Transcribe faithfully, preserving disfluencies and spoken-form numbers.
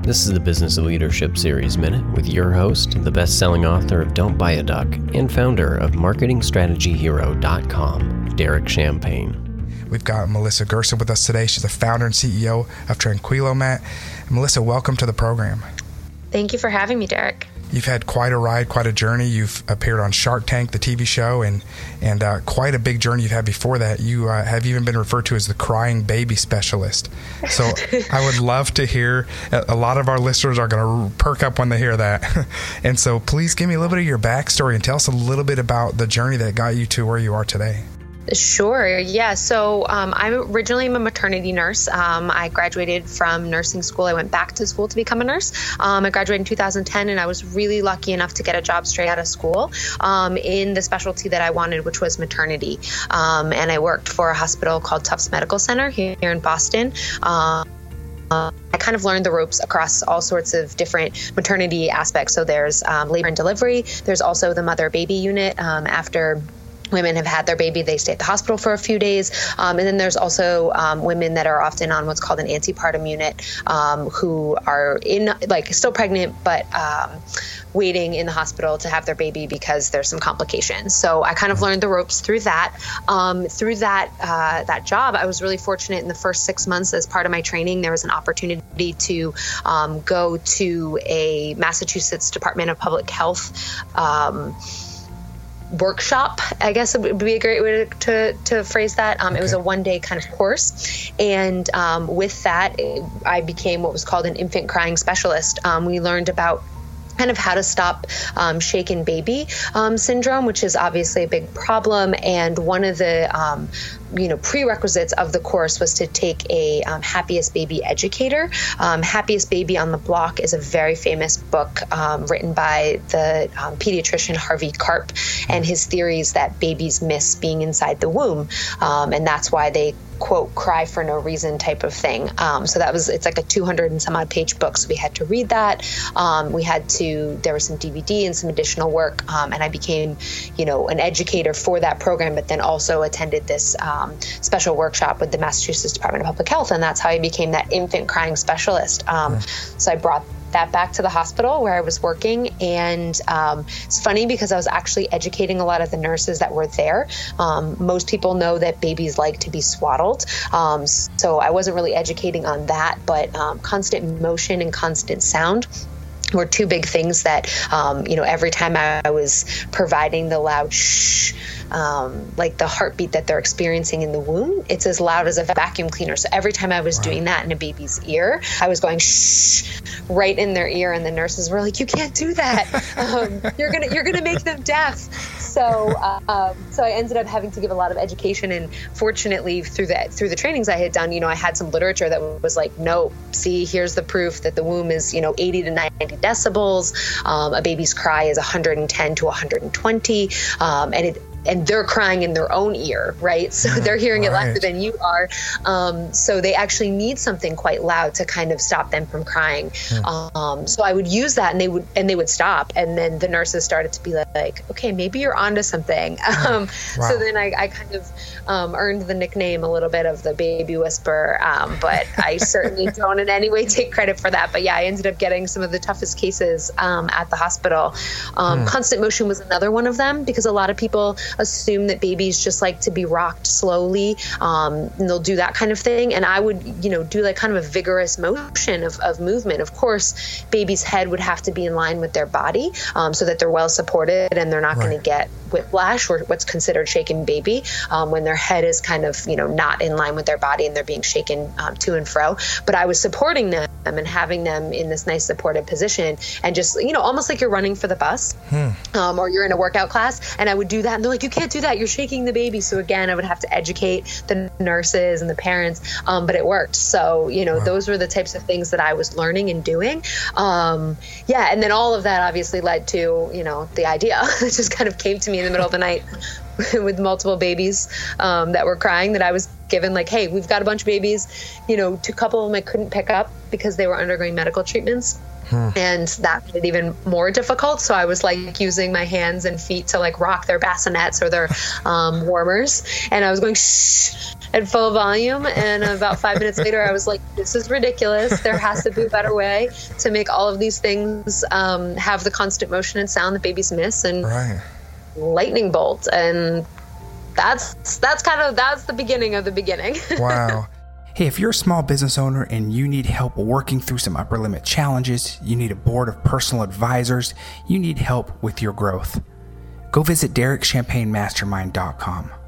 This is the Business of Leadership Series Minute with your host, the best-selling author of Don't Buy a Duck and founder of marketing strategy hero dot com, Derek Champagne. We've got Melissa Gerson with us today. She's the founder and C E O of Tranquilomat. Melissa, welcome to the program. Thank you for having me, Derek. You've had quite a ride, quite a journey. You've appeared on Shark Tank, the T V show, and and uh, quite a big journey you've had before that. You uh, have even been referred to as the crying baby specialist. So I would love to hear, a lot of our listeners are going to perk up when they hear that. And so please give me a little bit of your backstory and tell us a little bit about the journey that got you to where you are today. Sure. Yeah. So um, I'm originally a maternity nurse. Um, I graduated from nursing school. I went back to school to become a nurse. Um, I graduated in two thousand ten, and I was really lucky enough to get a job straight out of school um, in the specialty that I wanted, which was maternity. Um, and I worked for a hospital called Tufts Medical Center here in Boston. Um, Uh, I kind of learned the ropes across all sorts of different maternity aspects. So there's um, labor and delivery. There's also the mother-baby unit. Um, after women have had their baby, they stay at the hospital for a few days. Um, and then there's also um, women that are often on what's called an antepartum unit um, who are in, like, still pregnant, but um, waiting in the hospital to have their baby because there's some complications. So I kind of learned the ropes through that. Um, through that uh, that job, I was really fortunate in the first six months as part of my training. There was an opportunity to um, go to a Massachusetts Department of Public Health um, workshop, I guess it would be a great way to, to phrase that. Um, okay. It was a one-day kind of course. And um, with that, I became what was called an infant crying specialist. Um, we learned about kind of how to stop um, shaken baby um, syndrome, which is obviously a big problem. And one of the um, you know, prerequisites of the course was to take a um, Happiest Baby educator. Um, Happiest Baby on the Block is a very famous book um, written by the um, pediatrician Harvey Karp, and his theories that babies miss being inside the womb. Um, and that's why they quote, cry for no reason type of thing. Um, so that was, it's like a two hundred and some odd page book. So we had to read that. Um, we had to, there was some D V D and some additional work. Um, and I became, you know, an educator for that program, but then also attended this um, special workshop with the Massachusetts Department of Public Health. And that's how I became that infant crying specialist. Um, yeah. So I brought that back to the hospital where I was working. And um, it's funny because I was actually educating a lot of the nurses that were there. Um, most people know that babies like to be swaddled. Um, so I wasn't really educating on that, but um, constant motion and constant sound were two big things that, um, you know, every time I was providing the loud shh, um, like the heartbeat that they're experiencing in the womb, it's as loud as a vacuum cleaner. So every time I was wow. doing that in a baby's ear, I was going shh right in their ear, and the nurses were like, "You can't do that. Um, you're gonna you're gonna make them deaf." So uh, um, so I ended up having to give a lot of education, and fortunately through the through the trainings I had done, you know, I had some literature that was like, "No, see, here's the proof that the womb is, you know, eighty to ninety decibels. Um, a baby's cry is one hundred ten to one hundred twenty, um, and it." And they're crying in their own ear, right? So they're hearing it right. louder than you are. Um, so they actually need something quite loud to kind of stop them from crying. Yeah. Um, so I would use that, and they would and they would stop. And then the nurses started to be like, okay, maybe you're onto something. Um, wow. So then I, I kind of um, earned the nickname a little bit of the baby whisperer. Um, but I certainly don't in any way take credit for that. But yeah, I ended up getting some of the toughest cases um, at the hospital. Um, hmm. Constant motion was another one of them, because a lot of people assume that babies just like to be rocked slowly, um, and they'll do that kind of thing. And I would, you know, do like kind of a vigorous motion of, of movement. Of course, baby's head would have to be in line with their body um, so that they're well supported and they're not right. going to get whiplash, or what's considered shaken baby, um, when their head is kind of, you know, not in line with their body and they're being shaken um, to and fro. But I was supporting them and having them in this nice supported position, and just, you know, almost like you're running for the bus hmm. um, or you're in a workout class. And I would do that, and they're like, "You can't do that. You're shaking the baby." So again, I would have to educate the nurses and the parents, um, but it worked. So, you know, wow. those were the types of things that I was learning and doing. Um, yeah. And then all of that obviously led to, you know, the idea. It just kind of came to me in the middle of the night with multiple babies um, that were crying, that I was given like, "Hey, we've got a bunch of babies." You know, to a couple of them I couldn't pick up because they were undergoing medical treatments. Hmm. And that made it even more difficult. So I was like using my hands and feet to like rock their bassinets or their um, warmers. And I was going, shh. at full volume. And about five minutes later, I was like, this is ridiculous. There has to be a better way to make all of these things um, have the constant motion and sound that babies miss. And right. lightning bolt. And that's that's kind of that's the beginning of the beginning. Wow. Hey, if you're a small business owner and you need help working through some upper limit challenges, you need a board of personal advisors, you need help with your growth, go visit Derek Champagne Mastermind dot com.